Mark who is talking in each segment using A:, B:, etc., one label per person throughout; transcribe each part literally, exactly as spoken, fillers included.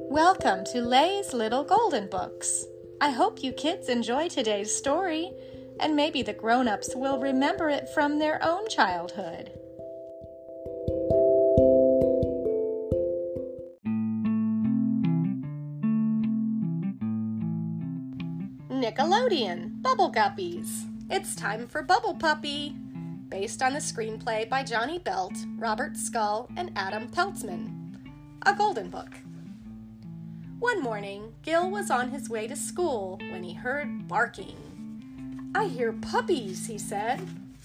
A: Welcome to Lay's Little Golden Books. I hope you kids enjoy today's story, and maybe the grown-ups will remember it from their own childhood. Nickelodeon, Bubble Guppies. It's time for Bubble Puppy, based on the screenplay by Johnny Belt, Robert Scull, and Adam Peltzman. A golden book. One morning, Gil was on his way to school when he heard barking. "I hear puppies," he said.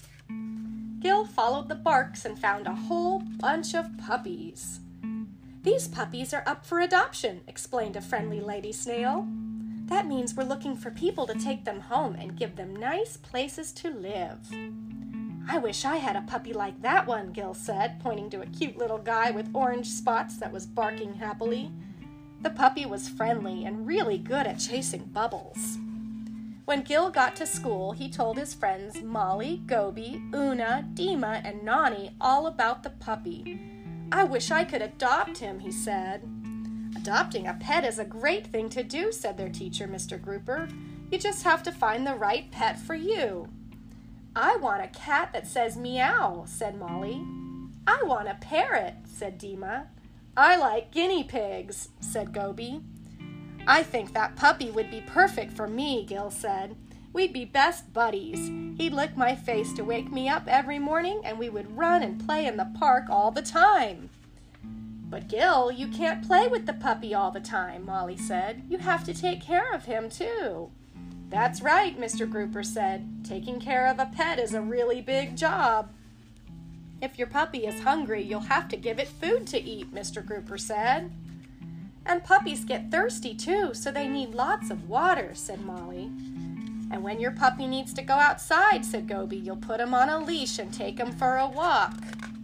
A: Gil followed the barks and found a whole bunch of puppies. "These puppies are up for adoption," explained a friendly lady snail. "That means we're looking for people to take them home and give them nice places to live." "I wish I had a puppy like that one," Gil said, pointing to a cute little guy with orange spots that was barking happily. The puppy was friendly and really good at chasing bubbles. When Gil got to school, he told his friends Molly, Goby, Una, Dima, and Nani all about the puppy. "I wish I could adopt him," he said. "Adopting a pet is a great thing to do," said their teacher, Mister Grouper. "You just have to find the right pet for you." "I want a cat that says meow," said Molly. "I want a parrot," said Dima. "I like guinea pigs," said Goby. "I think that puppy would be perfect for me," Gil said. "We'd be best buddies. He'd lick my face to wake me up every morning, and we would run and play in the park all the time." "But Gil, you can't play with the puppy all the time," Molly said. "You have to take care of him, too." "That's right," Mister Grouper said. "Taking care of a pet is a really big job." "If your puppy is hungry, you'll have to give it food to eat," Mister Grouper said. "And puppies get thirsty too, so they need lots of water," said Molly. "And when your puppy needs to go outside," said Goby, "you'll put him on a leash and take him for a walk."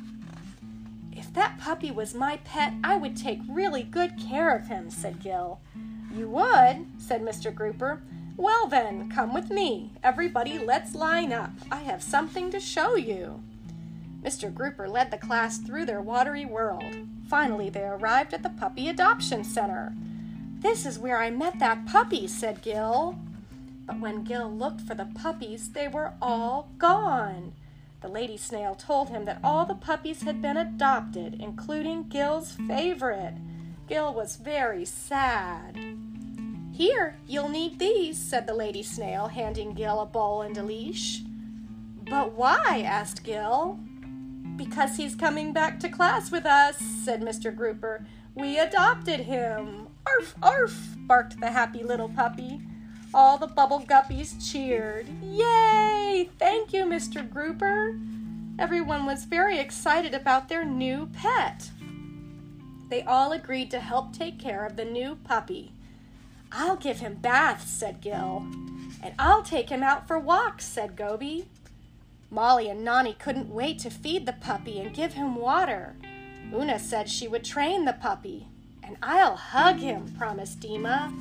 A: "If that puppy was my pet, I would take really good care of him," said Gil. "You would?" said Mister Grouper. "Well then, come with me. Everybody, let's line up. I have something to show you." Mister Grouper led the class through their watery world. Finally, they arrived at the Puppy Adoption Center. "This is where I met that puppy," said Gil. But when Gil looked for the puppies, they were all gone. The lady snail told him that all the puppies had been adopted, including Gil's favorite. Gil was very sad. "Here, you'll need these," said the lady snail, handing Gil a bowl and a leash. "But why?" asked Gil. "Because he's coming back to class with us," said Mister Grouper. "We adopted him." "Arf, arf," barked the happy little puppy. All the Bubble Guppies cheered. "Yay! Thank you, Mister Grouper." Everyone was very excited about their new pet. They all agreed to help take care of the new puppy. "I'll give him baths," said Gil. "And I'll take him out for walks," said Goby. Molly and Nani couldn't wait to feed the puppy and give him water. Una said she would train the puppy. "And I'll hug him," promised Dima.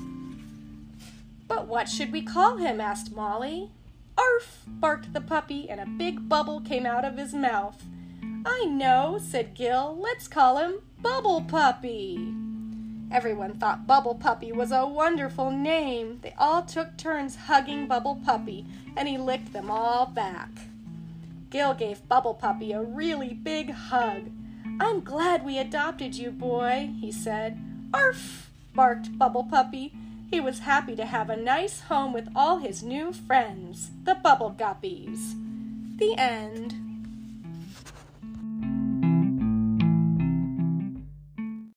A: "But what should we call him?" asked Molly. "Arf!" barked the puppy, and a big bubble came out of his mouth. "I know," said Gil. "Let's call him Bubble Puppy." Everyone thought Bubble Puppy was a wonderful name. They all took turns hugging Bubble Puppy, and he licked them all back. Gil gave Bubble Puppy a really big hug. "I'm glad we adopted you, boy," he said. "Arf!" barked Bubble Puppy. He was happy to have a nice home with all his new friends, the Bubble Guppies. The end.